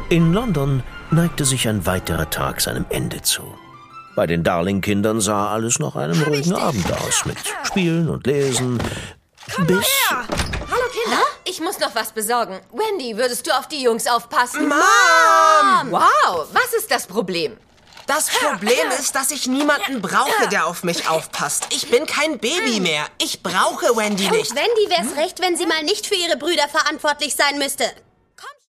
In London neigte sich ein weiterer Tag seinem Ende zu. Bei den Darling-Kindern sah alles nach einem ruhigen Abend aus, mit Spielen und Lesen. Hallo Kinder, ich muss noch was besorgen. Wendy, würdest du auf die Jungs aufpassen? Mom! Wow, was ist das Problem? Das Problem ist, dass ich niemanden brauche, der auf mich aufpasst. Ich bin kein Baby mehr. Ich brauche Wendy nicht. Wendy wär's recht, wenn sie mal nicht für ihre Brüder verantwortlich sein müsste.